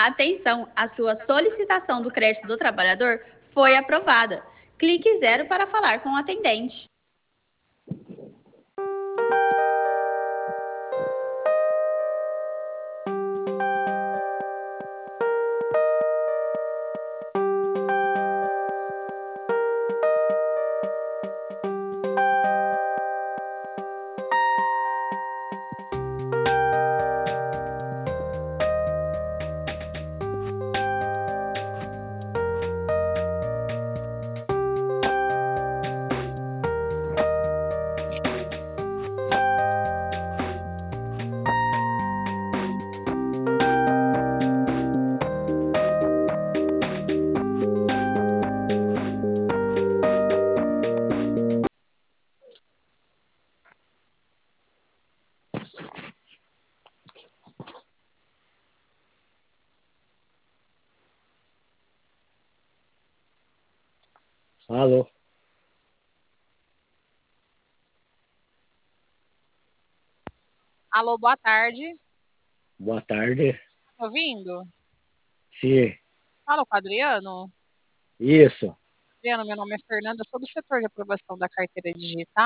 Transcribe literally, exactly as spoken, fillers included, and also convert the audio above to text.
Atenção, a sua solicitação do crédito do trabalhador foi aprovada. Clique zero para falar com o atendente. Alô? Alô, boa tarde. Boa tarde. Tá ouvindo? Sim, Fala com o Adriano. isso. Adriano, meu nome é Fernanda, sou do setor de aprovação da carteira digital.